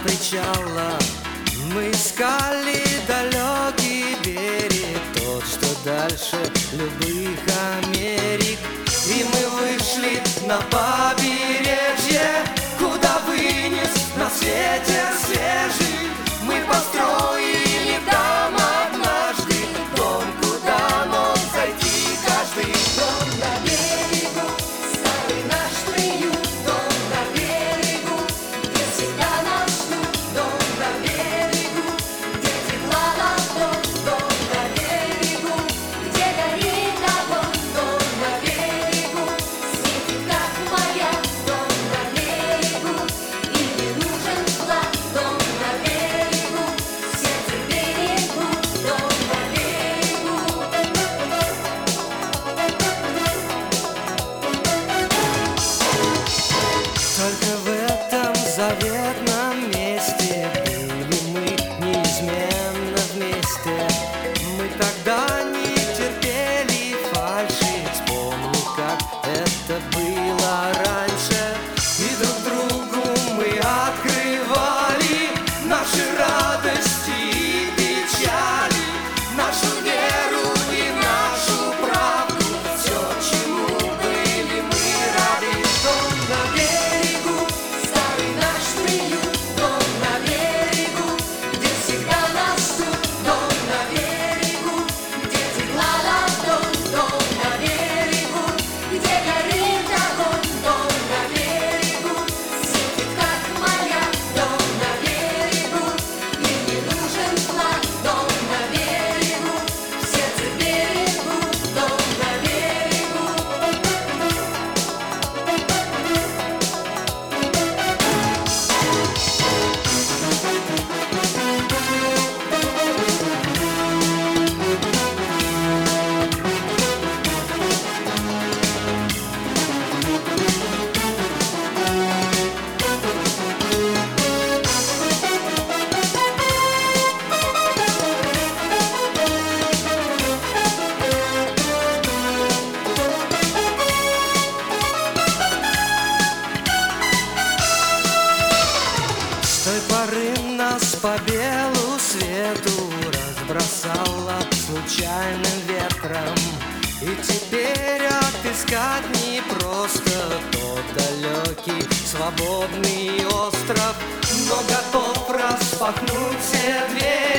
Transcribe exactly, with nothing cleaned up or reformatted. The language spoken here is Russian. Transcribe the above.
причала мы искали далекий берег, тот, что дальше любых Америк. И мы вышли на побережье, куда вынес на ветер свежий. Мы построили там однажды дом, куда мог зайти каждый. Дом на берегу, старый наш приют. Дом на берегу, где всегда нас ждут. Дом на берегу, где тепла на дом. Дом на берегу, где горит огонь. Дом на берегу, светит как маяк. Дом на берегу, и не нужен вклад. Дом на берегу, сердце берегу. Дом на берегу. Только в этом заветном месте были мы неизменно вместе. Мы тогда не терпели фальши, вспомни, как это было раньше. И друг другу мы открывали наши радости и печали, нашу веру и нашу правду, все, чему были мы рады. Дом на берегу, старый наш приют. Дом на берегу, где всегда нас ждут. Дом на берегу, где тепла ладонь. Дом на берегу, где горит огонь. Дом на берегу, светит как маяк. Дом на берегу, и не нужен вклад. Дом на берегу, в сердце берегу. Дом на берегу. С той поры нас по белу свету разбросало случайным ветром. И теперь отыскать не просто тот далекий свободный остров, но готов распахнуть все двери.